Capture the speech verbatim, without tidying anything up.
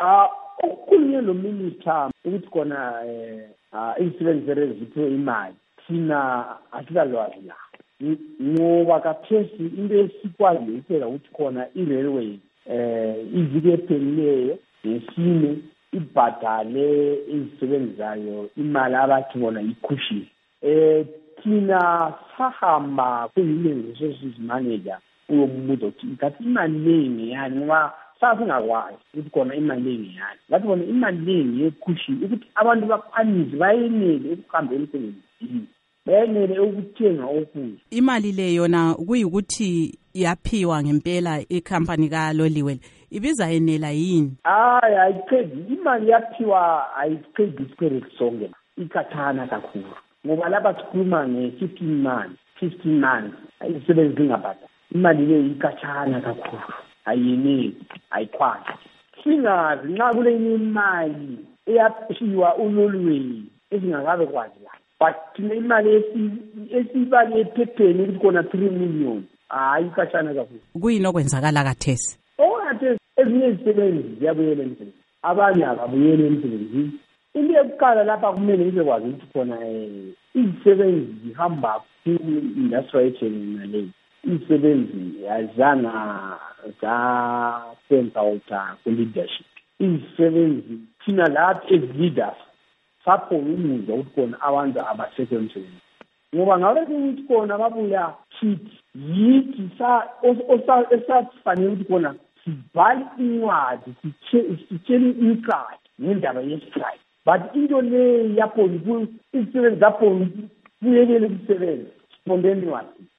Ah, ukukhulunywe lo minister ukuthi khona eh izisebenzi zeziphiwe imali thina asikalwazi la ngoba kaphesi into esikwazi ukuphela ukuthi khona i-railway eh iviki ephelileyo nesine ibhadale izisebenzi zayo imali abathi bona ikhushile. Eh thina sahamba ku-human resources manager uyombuza ukuthi ngathi imali leyi yani ngoba sasingakwazi ukuthi khona imali leyi yani ngathi bona imali leyi yekhushile ukuthi abantu bakwanise bayenele ukuhamba emsebenzini bayenele ukuthenga ukudla. Imali le yona kuyikuthi yaphiwa ngempela ikhampani kaloliwe ibiza yenela yini? Hayi ayiqedi imali yaphiwa ayiqedi isikhathi sonke ikhathana kakhulu ngoba lapha sikhuluma nge-fifteen months fifteen months izisebenzi zingabhadali imali le ikhathana kakhulu ayeneli ayikhwazi singazi nxa kulenye imali eyaphiwa uloliwe esingakabe kwazi la but thina imali esibali ephepheni ukuthi khona three million hayi ikhathana kakhulu. Kuyini okwenzakala kathesi? Okhathesi ezinye izisebenzi ziyabuyela emsebenzini abanye ababuyeli emsebenzini. Into yokuqala lapha kumele ngizekwazi ukuthi khona izisebenzi zihamba ku-industrial action naleyi izisebenzi azana za-sensa ku-leadership. Izisebenzi thina lapha as-leaders sapho umuzwa ukuthi khona abantu abasekho emsebenzini ngoba ngabe ukuthi khona babuya thithi yithi esafanele ukuthi khona sibhale incwadi sitshele inkathi ngendaba ye-strike but into le yapho izisebenzi zapho kuyekele ukusebenza sipondeni incwadi